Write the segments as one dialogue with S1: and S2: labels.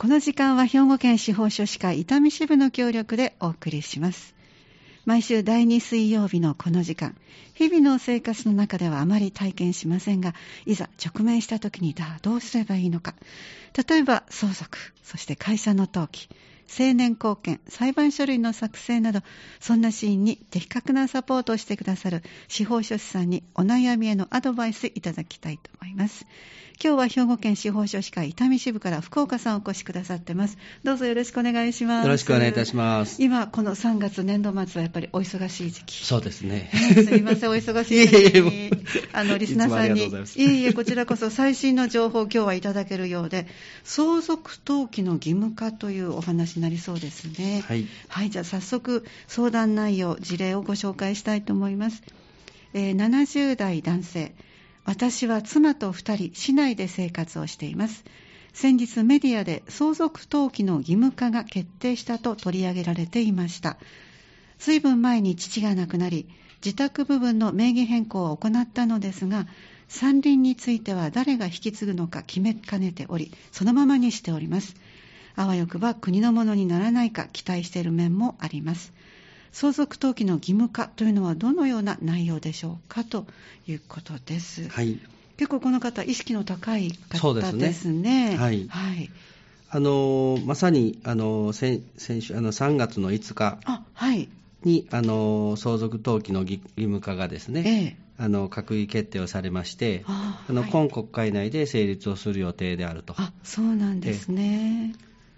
S1: この時間は兵庫県司法書士会伊丹支部の協力でお送りします。毎週第2水曜日のこの時間、日々の生活の中ではあまり体験しませんが、いざ直面した時にどうすればいいのか。例えば相続、そして会社の登記、成年後見、裁判書類の作成など、そんなシーンに的確なサポートをしてくださる司法書士さんにお悩みへのアドバイスいただきたいと思います。今日は兵庫県司法書士会伊丹支部から福岡さんお越しくださってます。どうぞよろしくお願いします。
S2: よろしくお願いいたします。
S1: 今この3月年度末はやっぱりお忙しい時期。
S2: そうですね。
S1: すみません、お忙しい時にリスナーさんに
S2: い
S1: えこちらこそ最新の情報を今日はいただけるようで、相続登記の義務化というお話になりそうですね。
S2: はい、
S1: はい、じゃあ早速相談内容、事例をご紹介したいと思います。70代男性、私は妻と2人市内で生活をしています。先日メディアで相続登記の義務化が決定したと取り上げられていました。随分前に父が亡くなり、自宅部分の名義変更を行ったのですが、山林については誰が引き継ぐのか決めかねており、そのままにしております。あわよくば国のものにならないか期待している面もあります。相続登記の義務化というのはどのような内容でしょうかということです。
S2: はい、
S1: 結構この方意識の高い方
S2: そうですね。
S1: ですね。
S2: はい
S1: はい、
S2: まさに先週3月の5日に相続登記の義務化がですね、閣議決定をされまして、今国会内で成立をする予定であると。
S1: そうなんですね。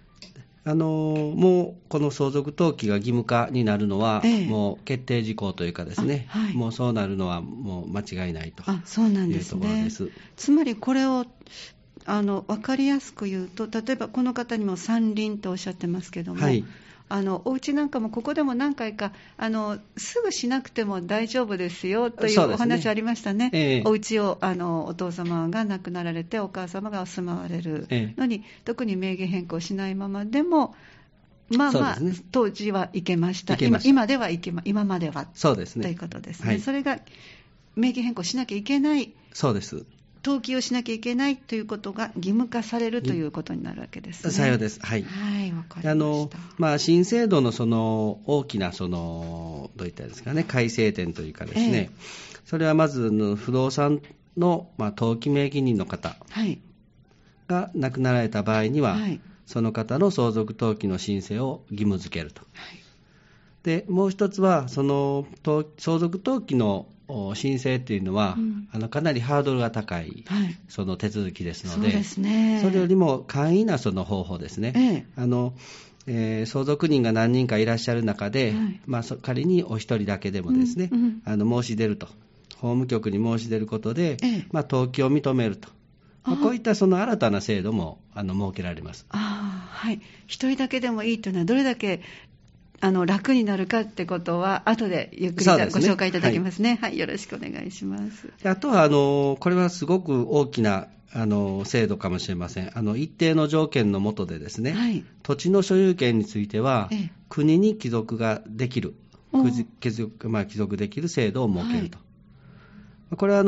S2: もうこの相続登記が義務化になるのは、もう決定事項というかですね、もうそうなるのはもう間違いないというところです。
S1: つまりこれを分かりやすく言うと、例えばこの方にも山林とおっしゃってますけども、お家なんかもここでも何回かすぐしなくても大丈夫ですよというお話ありましたね。お家をお父様が亡くなられてお母様が住まわれるのに、特に名義変更しないままでも当時はいけました。今までは
S2: そうですね、
S1: ということですね。それが名義変更しなきゃいけない。
S2: そうです。
S1: 登記をしなきゃいけないということが義務化されるということになるわけですね。
S2: さようです。はい。
S1: わかりました。
S2: 新制度の大きなどういったですかね、改正点というかですね、それはまず不動産の登記名義人の方が亡くなられた場合には、その方の相続登記の申請を義務付けると。で、もう一つは相続登記の申請というのは、かなりハードルが高い、その手続きですので、それよりも簡易なその方法ですね。相続人が何人かいらっしゃる中で、仮にお一人だけでもですね、申し出ると、法務局に申し出ることで、登記を認めると、こういったその新たな制度も設けられます。
S1: 一人だけでもいいというのはどれだけ楽になるかってことは後でゆっくりご紹介いただきますね。よろしくお願いします。
S2: あとはこれはすごく大きな制度かもしれません。一定の条件の下でですね、土地の所有権については、国に帰属ができる、帰属できる制度を設けると。これは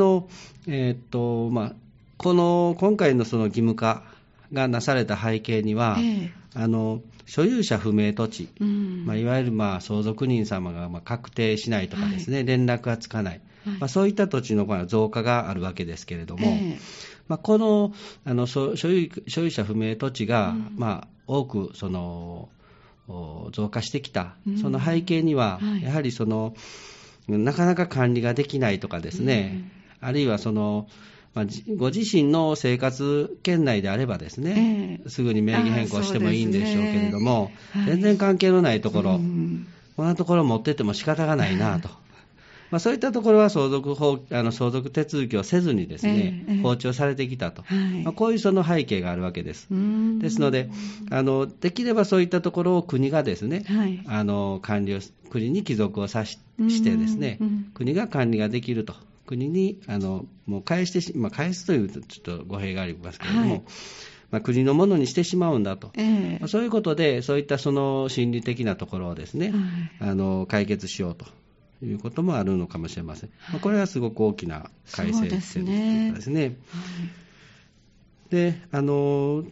S2: 今回のその義務化がなされた背景には、所有者不明土地、いわゆる相続人様が確定しないとかですね、連絡がつかない、そういった土地の増加があるわけですけれども、この所有者不明土地が、多く増加してきた、その背景には、やはりなかなか管理ができないとかですね、あるいはご自身の生活圏内であればですね、すぐに名義変更してもいいんでしょうけれども、全然関係のないところ、こんなところ持ってっても仕方がないなと。そういったところは相続手続きをせずにですね、放置をされてきたと、こういうその背景があるわけです。ですので、できればそういったところを国がですね、管理を国に帰属をしてですね、国が管理ができると。国にもう返すというとちょっと語弊がありますけれども、国のものにしてしまうんだと、そういうことでそういったその心理的なところをですね、解決しようということもあるのかもしれません。これはすごく大きな改正点ですね。で、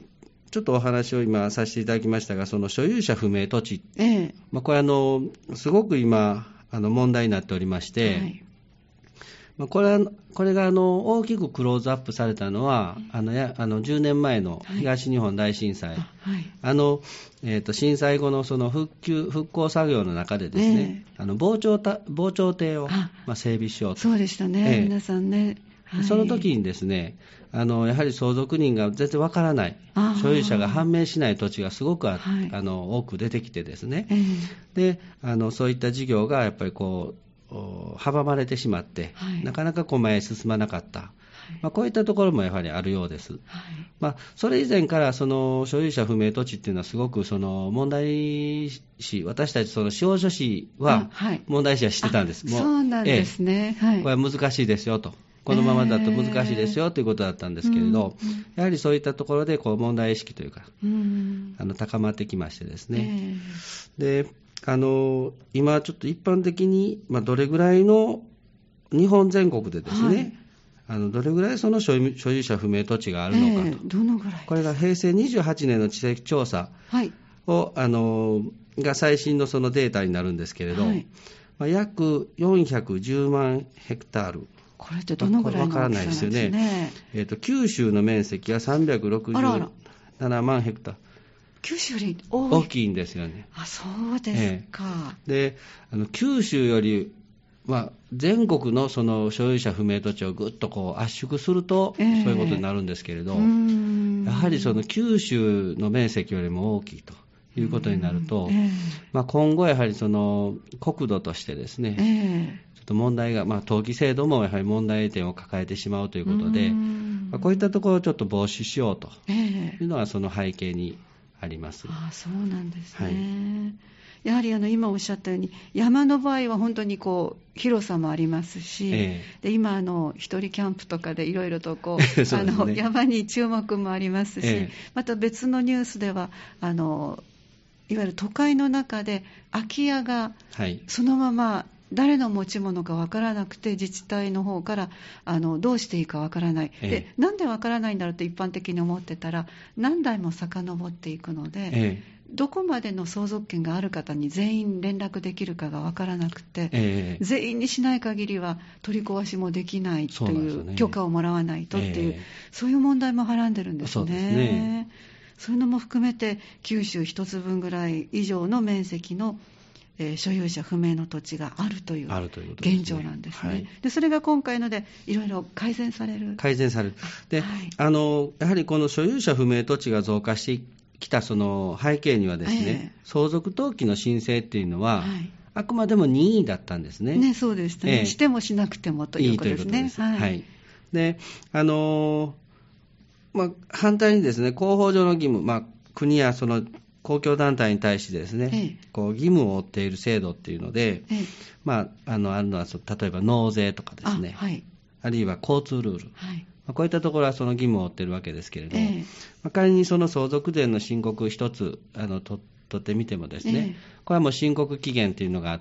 S2: ちょっとお話を今させていただきましたが、その所有者不明土地、これすごく今問題になっておりまして、これが大きくクローズアップされたのは10年前の東日本大震災、震災後のその復興作業の中でですね、防潮堤を整備しようと。
S1: そうでしたね、皆さんね。
S2: その時にですね、やはり相続人が全然わからない、所有者が判明しない土地がすごく多く出てきてですね、でそういった事業がやっぱり阻まれてしまって、なかなか前へ進まなかった、こういったところもやはりあるようです。それ以前からその所有者不明土地っていうのはすごく問題視、私たち司法書士は問題視はしてたんです。
S1: そうなんですね。
S2: これは難しいですよと。このままだと難しいですよということだったんですけれど、やはりそういったところで問題意識というか、高まってきましてですね。で今ちょっと一般的に、どれぐらいの日本全国でですね、どれぐらいその所有者不明土地があるのかと、
S1: どのぐらい
S2: これが平成28年の地籍調査を、が最新のそのデータになるんですけれど、約410万ヘクタール。
S1: これってどのぐらいの大きさなんですね。
S2: わからないですよね。九州の面積は367万ヘクタール。
S1: 九州より
S2: 大きいんですよね。
S1: そうですか。
S2: で九州より、全国のその所有者不明土地をぐっと圧縮すると、そういうことになるんですけれど、やはりその九州の面積よりも大きいということになると、今後やはりその国土としてですね、ちょっと問題が、登記制度もやはり問題点を抱えてしまうということで、こういったところをちょっと防止しようというのがその背景にあります。
S1: そうなんですね。やはり今おっしゃったように、山の場合は本当に広さもありますし、で今一人キャンプとかでいろいろと山に注目もありますし、また別のニュースではいわゆる都会の中で空き家がそのまま誰の持ち物かわからなくて、自治体の方からどうしていいかわからない、でなんでわからないんだろうって一般的に思ってたら、何代も遡っていくので、どこまでの相続権がある方に全員連絡できるかがわからなくて、全員にしない限りは取り壊しもできないという許可をもらわないとっていう、そういう問題もはらんでるんですね。
S2: そうですね。
S1: そういうのも含めて九州一つ分ぐらい以上の面積の所有者不明の土地があるという現状なんですね。でそれが今回のでいろいろ改善される。
S2: で、やはりこの所有者不明土地が増加してきたその背景にはですね、相続登記の申請っていうのは、あくまでも任意だったんですね。
S1: そうでしたね。してもしなくてもということですね。
S2: で、反対にですね、広報上の義務、国やその公共団体に対してですね、義務を負っている制度っていうので、あるのは例えば納税とかですね、あるいは交通ルール、こういったところはその義務を負っているわけですけれども、仮にその相続税の申告一つ取ってみてもですね、これはもう申告期限というのがあって、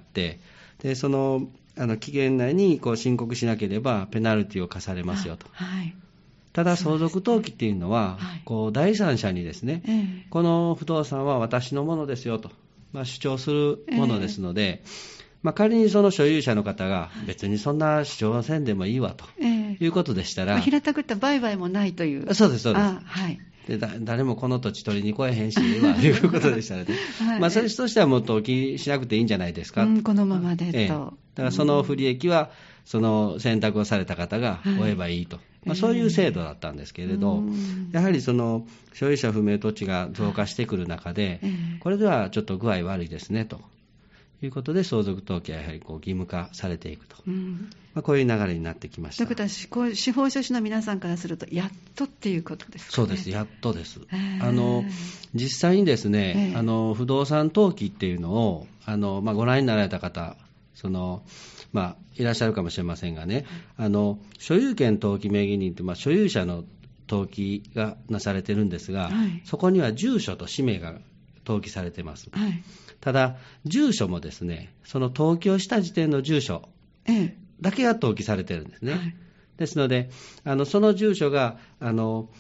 S2: でその期限内に申告しなければペナルティを課されますよと。ただ相続登記っていうのは、第三者にですね、この不動産は私のものですよと、主張するものですので、仮にその所有者の方が別にそんな主張せんでもいいわということでしたら、
S1: 平たく言った売買もないという。
S2: そうです。で誰もこの土地取りに来えへんしということでしたらね、それとしてはもう登記しなくていいんじゃないですか、
S1: このままでと。
S2: だからその不利益はその選択をされた方が負えばいいと、そういう制度だったんですけれど、やはりその所有者不明土地が増加してくる中で、これではちょっと具合悪いですねということで、相続登記はやはり義務化されていくと、こういう流れになってきました。
S1: ということは、司法書士の皆さんからすると、やっとっていうことですかね。
S2: そうです、やっとです。実際にですね、不動産登記っていうのをご覧になられた方、いらっしゃるかもしれませんがね、所有権登記名義人って、所有者の登記がなされてるんですが、そこには住所と氏名が登記されています。ただ、住所もですね、その登記をした時点の住所だけが登記されてるんですね。ですので、その住所が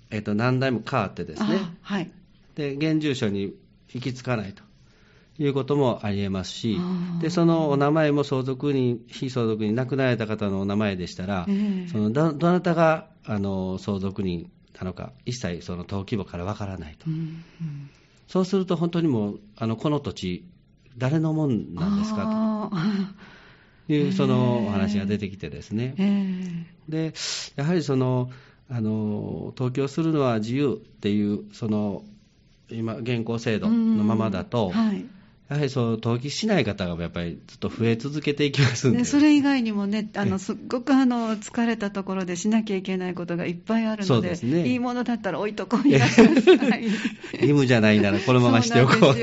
S2: 何代も変わってですね、
S1: はい、
S2: で現住所に行き着かないということもありえますし、でそのお名前も相続人、非相続人、亡くなられた方のお名前でしたら、そのどなたが相続人なのか、一切その登記簿からわからないと、そうすると本当にもうこの土地、誰のもんなんですかというそのお話が出てきてですね、でやはりその登記をするのは自由っていうその今現行制度のままだと、やはりそう登記しない方がやっぱりずっと増え続けていきますんで、
S1: それ以外にもね、すっごく疲れたところでしなきゃいけないことがいっぱいあるの
S2: そうですね、
S1: いいものだったら置いとこうみたいな義
S2: 務じゃないならこのまましておこうって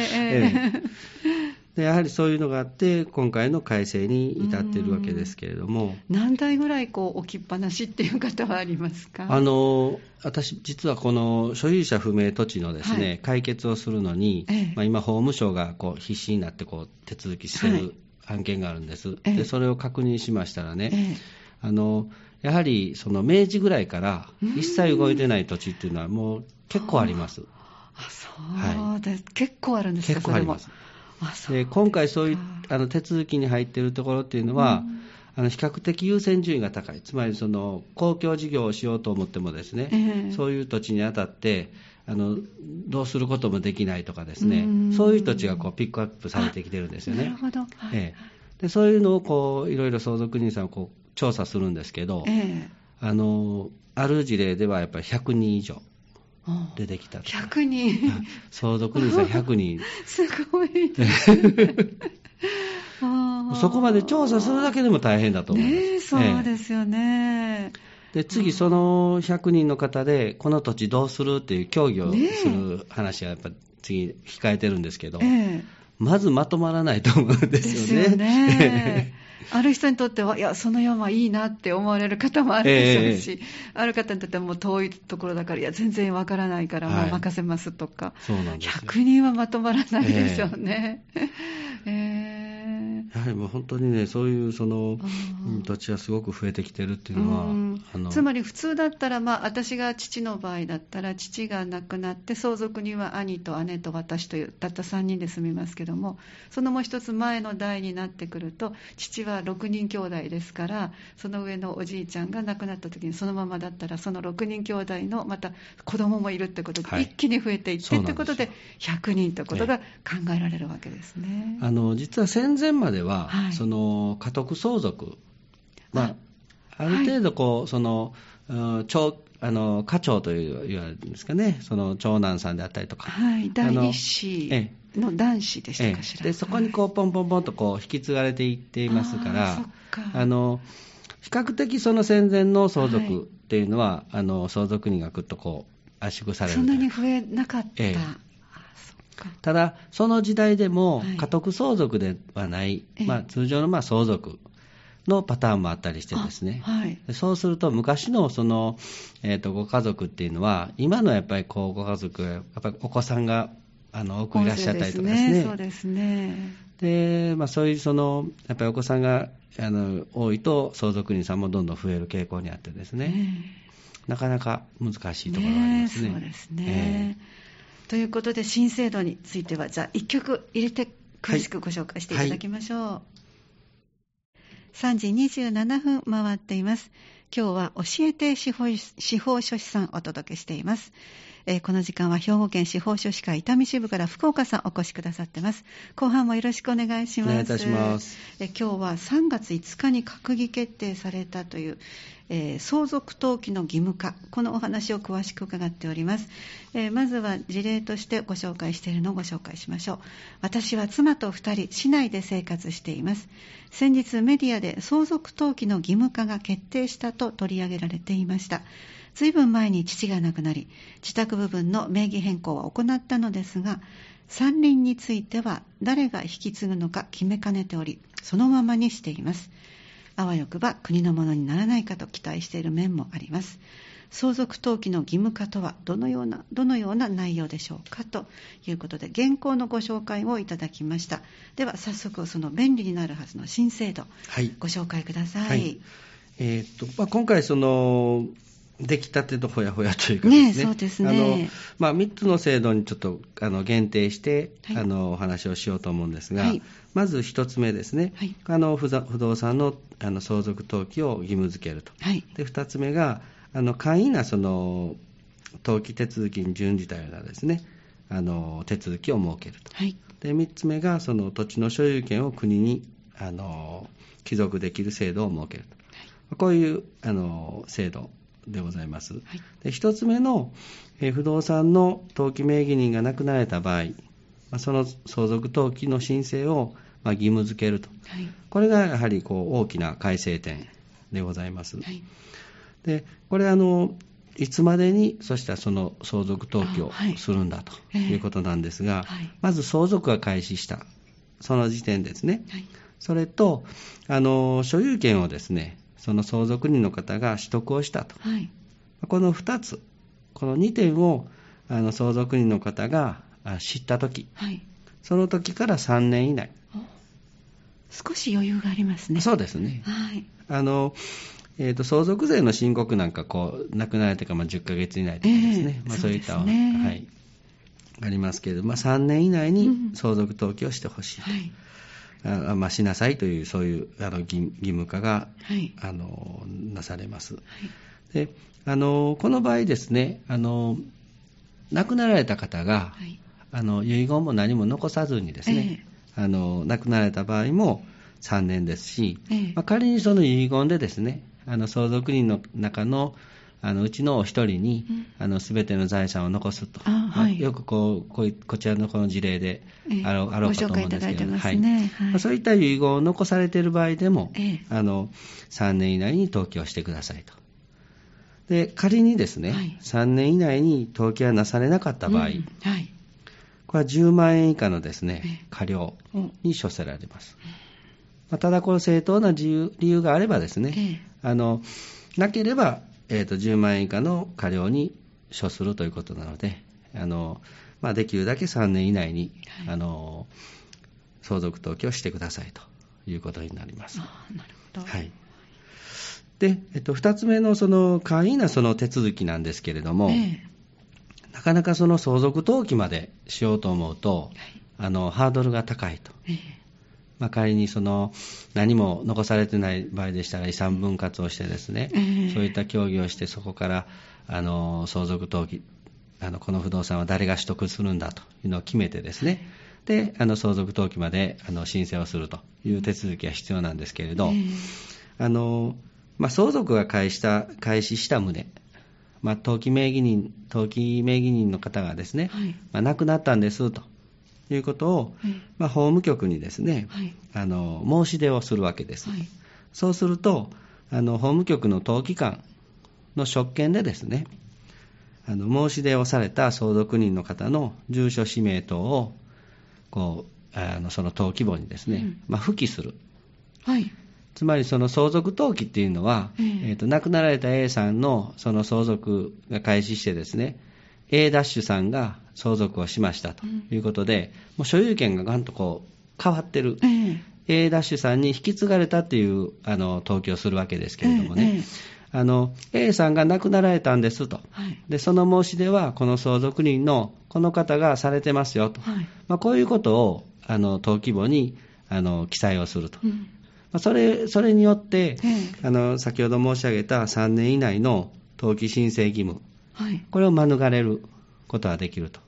S2: でやはりそういうのがあって今回の改正に至っているわけですけれども、
S1: 何台ぐらい置きっぱなしっていう方はありますか？
S2: 私実はこの所有者不明土地のですね、解決をするのに、今法務省が必死になって手続きしている案件があるんです、でそれを確認しましたらね、やはりその明治ぐらいから一切動いてない土地っていうのはもう結構あります。
S1: そうです、結構あるんですか？
S2: 結構あります。で今回そういう手続きに入っているところっていうのは、比較的優先順位が高い、つまりその公共事業をしようと思ってもですね、そういう土地にあたってどうすることもできないとかですね、そういう土地がピックアップされてきてるんですよね。
S1: なるほど、
S2: でそういうのをいろいろ相続人さんを調査するんですけど、ある事例ではやっぱり100人以上出てきたと。
S1: 100人
S2: 相続人さん100人
S1: すごいですね
S2: そこまで調査するだけでも大変だと思います。
S1: そうですよね。
S2: で次その100人の方でこの土地どうするっていう協議をする話がやっぱ次控えてるんですけど、まずまとまらないと思うんですよね。
S1: ある人にとっては、いや、その山いいなって思われる方もあるでしょうし、ある方にとってはもう遠いところだから、いや、全然わからないから、もう任せますとか、
S2: そうなんですよ。
S1: 100人はまとまらないでしょうね。
S2: やはりもう本当にね、そういうその土地はすごく増えてきてるっていうのは、
S1: つまり普通だったら、私が父の場合だったら、父が亡くなって相続人は兄と姉と私というたった3人で住みますけども、そのもう一つ前の代になってくると、父は6人兄弟ですから、その上のおじいちゃんが亡くなった時にそのままだったら、その6人兄弟のまた子供もいるってことで、一気に増えていってということで、100人ということが考えられるわけですね。
S2: 実は戦前までは、その家督相続、ある程度その家長といわれるんですかね、その長男さんであったりとか、
S1: 第一子の男子でしたかしら。
S2: でそこにポンポンポンと引き継がれていっていますから、比較的その戦前の相続っていうのは、相続人がぐっと圧縮される。
S1: そんなに増えなかった。
S2: ただその時代でも家督相続ではない、通常の相続のパターンもあったりしてですね、そうすると昔のその、ご家族っていうのは今のやっぱりご家族やっぱりお子さんが多くいらっしゃったりとかですね。
S1: そうですね。
S2: で、そういうそのやっぱりお子さんが多いと相続人さんもどんどん増える傾向にあってですね、なかなか難しいところがありますね。
S1: そうですね。ということで新制度についてはじゃあ1曲入れて詳しくご紹介していただきましょう。3時27分回っています。今日は教えて司法書士さんお届けしています。この時間は兵庫県司法書士会伊丹支部から福岡さんお越しくださってます。後半もよろしくお願いします。
S2: お願いいたします。
S1: 今日は3月5日に閣議決定されたという、相続登記の義務化、このお話を詳しく伺っております。まずは事例としてご紹介しているのをご紹介しましょう。私は妻と2人市内で生活しています。先日メディアで相続登記の義務化が決定したと取り上げられていました。ずいぶん前に父が亡くなり、自宅部分の名義変更は行ったのですが、山林については誰が引き継ぐのか決めかねており、そのままにしています。あわよくば国のものにならないかと期待している面もあります。相続登記の義務化とはどのような内容でしょうかということで、現行のご紹介をいただきました。では早速その便利になるはずの新制度、ご紹介ください。
S2: 今回その出来たてとほやほやというかですね、
S1: そうですね。
S2: 3つの制度にちょっと限定して、お話をしようと思うんですが、まず1つ目ですね、不動産の相続登記を義務付けると。で2つ目が簡易なその登記手続きに準じたようなですね、手続きを設けると。で3つ目がその土地の所有権を国に帰属できる制度を設けると。こういう制度でございます。で1つ目の、不動産の登記名義人が亡くなられた場合、その相続登記の申請を義務付けると。これがやはり大きな改正点でございます。でこれいつまでにそしたらその相続登記をするんだということなんですが、まず相続が開始したその時点ですね、それと所有権をですね、その相続人の方が取得をしたと、この2つ、この2点を相続人の方が知ったとき、その時から3年以内。
S1: 少し余裕がありますね。
S2: そうですね。相続税の申告なんか亡くなられてから10ヶ月以内とかですね、そういった、ありますけれども、3年以内に相続登記をしてほしいと、しなさいというそういう義務化が、なされます。でこの場合ですね、亡くなられた方が、遺言も何も残さずにですね、亡くなられた場合も3年ですし、仮にその遺言でですね、相続人の中のうちのお一人にすべての財産を残すと、よくこちらのこの事例であろうかと思うんですけど、そういった遺言を残されている場合でも、3年以内に登記をしてくださいと。で仮にですね、3年以内に登記がなされなかった場合、これは10万円以下のですね、過料に処せられます。ただこの正当な理由があればですね、なければ、10万円以下の過料に処するということなので、できるだけ3年以内に、相続登記をしてくださいということになります。
S1: なるほど。
S2: で、2つ目のその簡易なその手続きなんですけれども、なかなかその相続登記までしようと思うと、ハードルが高いと。仮にその何も残されてない場合でしたら遺産分割をしてですね、そういった協議をして、そこから相続登記、この不動産は誰が取得するんだというのを決めてですね、で相続登記まで申請をするという手続きが必要なんですけれど、相続が開始した旨、登記名義人の方がですね、亡くなったんですということを、法務局にですね、申し出をするわけです。そうすると法務局の登記官の職権でですね、申し出をされた相続人の方の住所氏名等をその登記簿にですね、付記する。つまりその相続登記っていうのは、亡くなられた A さんのその相続が開始してですね、A' さんが相続をしましたということで、もう所有権がガンと変わってる、A' さんに引き継がれたっていう登記をするわけですけれどもね、A さんが亡くなられたんですと、でその申し出はこの相続人のこの方がされてますよと、こういうことを登記簿に記載をすると。それによって、先ほど申し上げた3年以内の登記申請義務、これを免れることができると。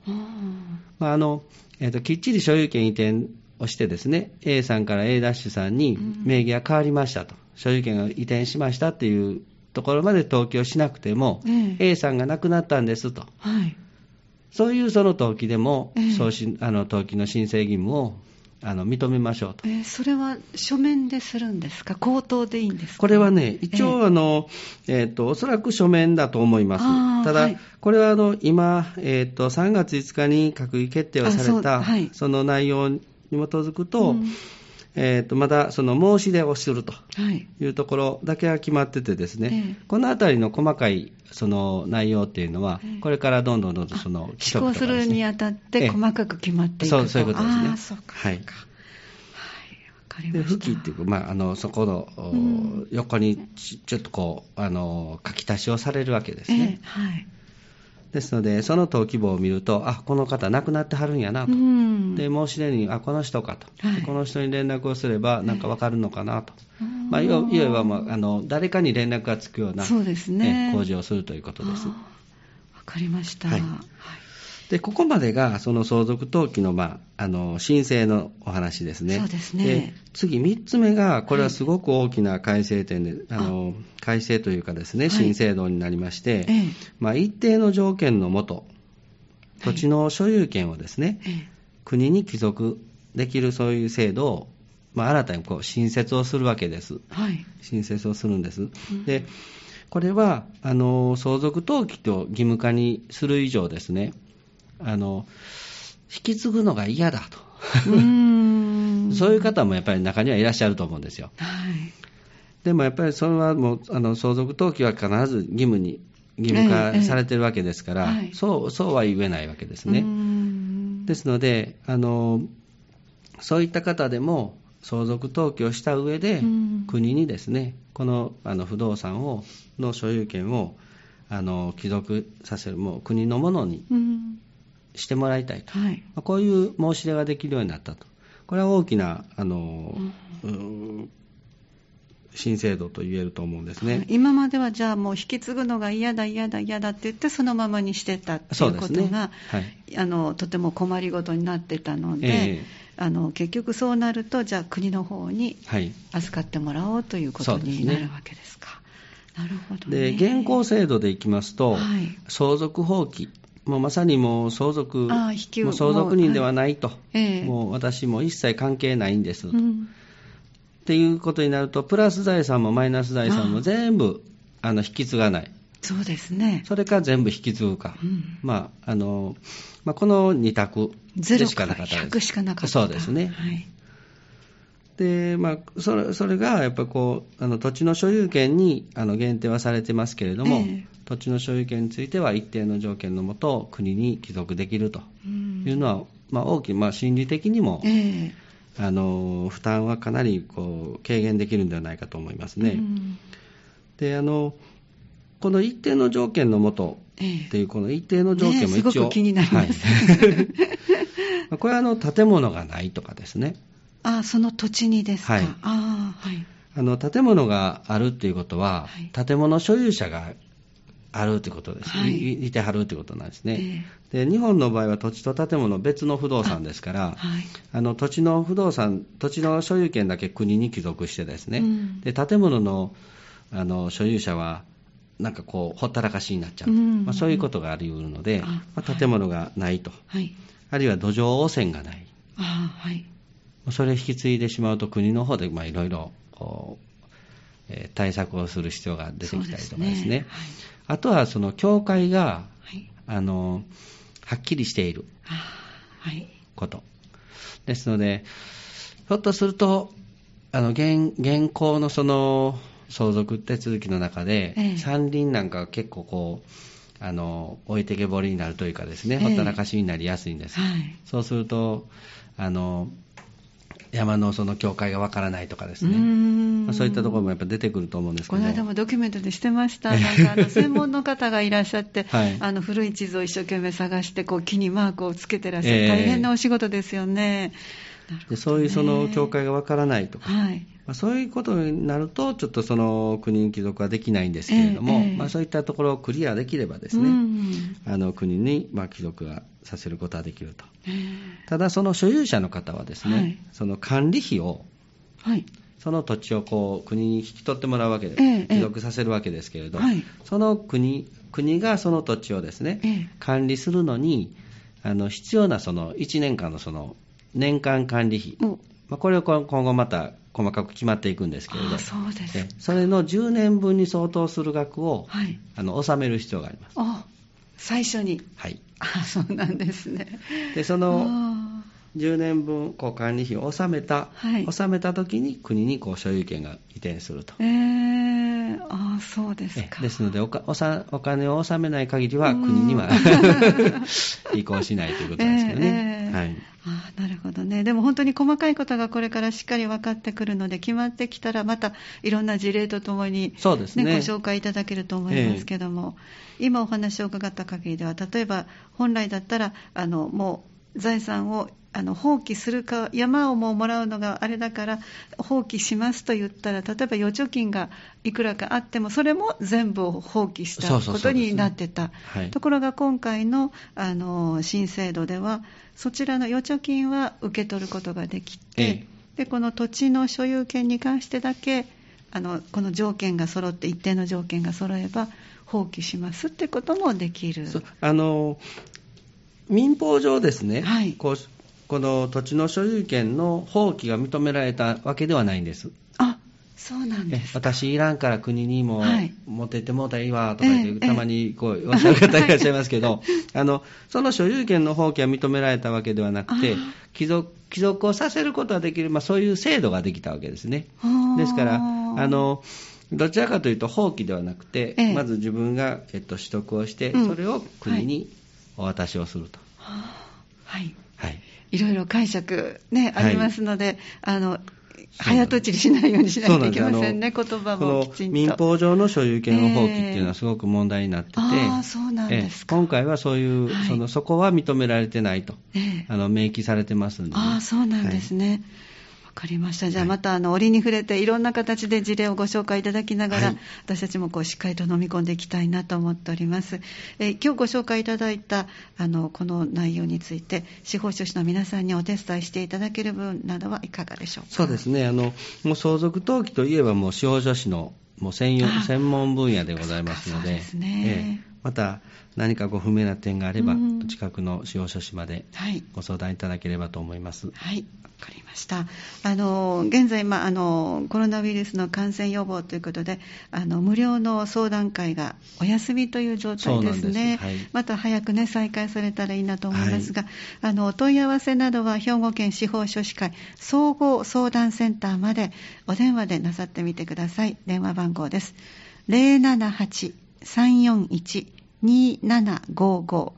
S2: きっちり所有権移転をしてですね、A さんから A' さんに名義が変わりましたと、所有権が移転しましたっていうところまで登記をしなくても、A さんが亡くなったんですと、そういうその登記でも、登記の申請義務を認めましょうと。
S1: それは書面でするんですか、口頭でいいんですか。
S2: これはね、一応おそらく書面だと思います。ただ、これは今、3月5日に閣議決定をされたその内容に基づくと、まだその申し出をするというところだけは決まっててですね、このあたりの細かいその内容っていうのは、これからどんどんその規則とかですね、
S1: 施行するにあたって細かく決まっていくと。
S2: そういうことですね。
S1: そうか。わかりました。
S2: で、付記っていうか、そこの、横にちょっとこう書き足しをされるわけですね。
S1: はい。
S2: ですので、その登記簿を見ると、この方亡くなってはるんやなと。で、申し出に、この人かと。
S1: はい、
S2: この人に連絡をすれば、なんかわかるのかなと。いわば、誰かに連絡がつくような、
S1: そうですね、
S2: 工事をするということです。
S1: わかりました。
S2: はい。で、ここまでが、その相続登記の、申請のお話ですね。
S1: そうですね。
S2: で、次、3つ目が、これはすごく大きな改正点で、改正というかですね、新制度になりまして、一定の条件のもと、土地の所有権をですね、国に帰属できるそういう制度を、新たに新設をするわけです。
S1: はい。
S2: 新設をするんです。で、これは、相続登記と義務化にする以上ですね、引き継ぐのが嫌だと。そういう方もやっぱり中にはいらっしゃると思うんですよ。
S1: はい。
S2: でもやっぱりそれはもう、相続登記は必ず義務化されてるわけですから、そうは言えないわけですね。ですので、そういった方でも相続登記をした上で、国にですね、この、不動産の所有権を帰属させる、もう国のものにしてもらいたいと、こういう申し出ができるようになったと。これは大きな新制度と言えると思うんですね。
S1: 今まではじゃあもう引き継ぐのが嫌だって言ってそのままにしてたっていうことが、とても困りごとになってたので、結局そうなるとじゃあ国の方に預かってもらおうということになるわけですか。なるほどね。
S2: で、現行制度でいきますと、相続放棄、もうまさにもう相続人ではないと、もう私も一切関係ないんです、っていうことになると、プラス財産もマイナス財産も全部引き継がない。
S1: そうですね。
S2: それか全部引き継ぐか。この2択でしかなかったです。
S1: 0から100しかなかった。
S2: そうですね。で、それがやっぱり土地の所有権に限定はされてますけれども、土地の所有権については一定の条件のもと国に帰属できるというのは、大きい、心理的にも、負担はかなり軽減できるんではないかと思いますね。で、この一定の条件のもとっていうこの一定の条件も一応、
S1: すごく気になります。
S2: これは建物がないとかですね。
S1: その土地にですか。
S2: 建物があるっていうことは、建物所有者があるということです。いてはるということなんですね。で、日本の場合は土地と建物別の不動産ですから、土地の所有権だけ国に帰属してですね、で建物の所有者はなんかほったらかしになっちゃう、そういうことがあり得るので、建物がないと、あるいは土壌汚染がない、それを引き継いでしまうと国の方でいろいろ対策をする必要が出てきたりとかですね。あとはその境界が、はっきりしていること、ですので、ひょっとすると現行のその相続手続きの中で、山林なんかが結構置いてけぼりになるというかですね、ほったらかしになりやすいんです。そうすると山のその境界がわからないとかですね、そういったところもやっぱ出てくると思うんですけど、
S1: この間もドキュメントでしてました。専門の方がいらっしゃって、古い地図を一生懸命探して木にマークをつけてらっしゃる、大変なお仕事ですよね。
S2: でそういうその境界がわからないとか、そういうことになるとちょっとその国に帰属はできないんですけれども、そういったところをクリアできればですね、国に帰属はさせることはできると。ただその所有者の方はですね、その管理費を、その土地を国に引き取ってもらうわけで、帰属させるわけですけれど、その国がその土地をですね、管理するのに必要なその1年間のその年間管理費、これを今後また細かく決まっていくんですけれど、それの10年分に相当する額を、納める必要があります。
S1: 最初に。そうなんですね。
S2: でその10年分管理費を納めた時に国に所有権が移転すると。
S1: そうですか。
S2: ですのでお金を納めない限りは国には移行しないということですけどね。
S1: なるほどね。でも本当に細かいことがこれからしっかり分かってくるので、決まってきたらまたいろんな事例とともに、
S2: そうですね、
S1: ご紹介いただけると思いますけども、今お話を伺った限りでは、例えば本来だったらもう財産を放棄するか、山をもらうのがあれだから放棄しますと言ったら、例えば預貯金がいくらかあってもそれも全部放棄したことになってた。ところが今回の、新制度ではそちらの預貯金は受け取ることができて、でこの土地の所有権に関してだけこの条件が揃って、一定の条件が揃えば放棄しますってこともできる。
S2: 民法上ですね、
S1: はい、
S2: この土地の所有権の放棄が認められたわけではないんです。
S1: あ、そうなんですか。
S2: 私いらんから国にも持ってってもうたらいいわとか言って、たまにこうおっしゃる方いらっしゃいますけど、その所有権の放棄は認められたわけではなくて、帰属をさせることができる、そういう制度ができたわけですね。ですからどちらかというと放棄ではなくて、まず自分が、取得をして、それを国にお渡しをすると。
S1: はい、はい、いろいろ解釈、ありますので、早とちりしないようにしないといけませんね。言葉もきちんと。
S2: 民法上の所有権の放棄っていうのはすごく問題になってて、
S1: そうなんですか。
S2: 今回はそういう、そこは認められてないと、明記されてますんで、ね。
S1: そうなんですね。わかりました。じゃあまた折に触れていろんな形で事例をご紹介いただきながら、私たちもしっかりと飲み込んでいきたいなと思っております。今日ご紹介いただいたこの内容について、司法書士の皆さんにお手伝いしていただける分などはいかがでしょうか。
S2: そうですね、もう相続登記といえばもう司法書士のもう専門分野でございますので、また何かご不明な点があれば、近くの司法書士までご相談いただければと思います。
S1: はい、わかりました。現在、コロナウイルスの感染予防ということで、無料の相談会がお休みという状態ですね。また早く再開されたらいいなと思いますが、お問い合わせなどは兵庫県司法書士会総合相談センターまでお電話でなさってみてください。電話番号です。078-341-2755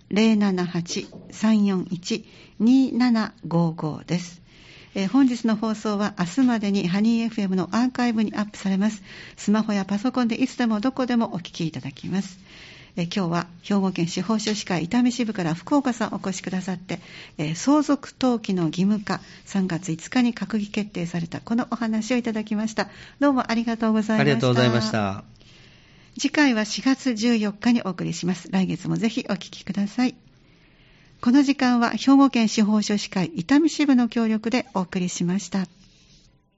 S1: 078-341-2755 です。本日の放送は明日までにハニー FM のアーカイブにアップされます。スマホやパソコンでいつでもどこでもお聞きいただきます。今日は兵庫県司法書士会伊丹支部から福岡さんお越しくださって、相続登記の義務化3月5日に閣議決定されたこのお話をいただきました。どうもありがとうございました。
S2: ありがとうございました。
S1: 次回は4月14日にお送りします。来月もぜひお聞きください。この時間は兵庫県司法書士会伊丹支部の協力でお送りしました。